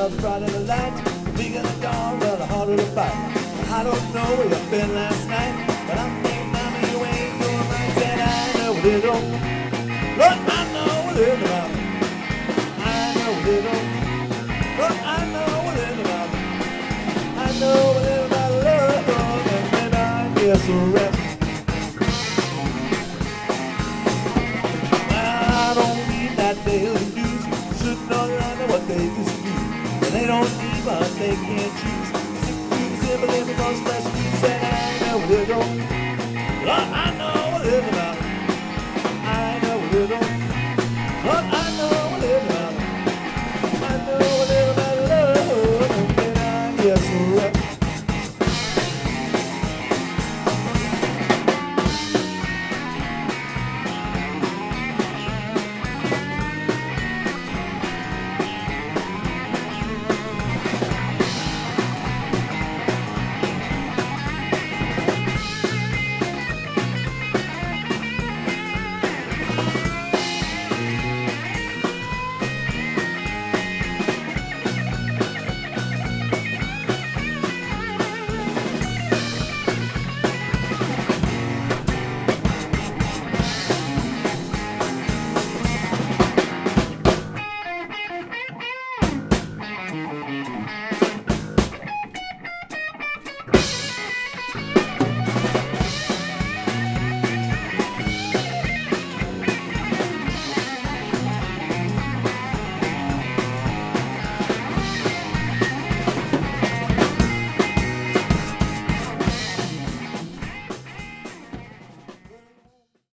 love is brighter than light, bigger than dawn, but harder to fight. I don't know where you've been last night, but I'm thinking, mama, you ain't doing right. Said I know a little, Lord, I know a little about it. I know a little, Lord, I know a little about it. I know a little about love, and then I guess a rest. I don't need that daily news, shouldn't know what they just do. And they don't need what they can't choose. Simple, simple, most less. Said I know a little.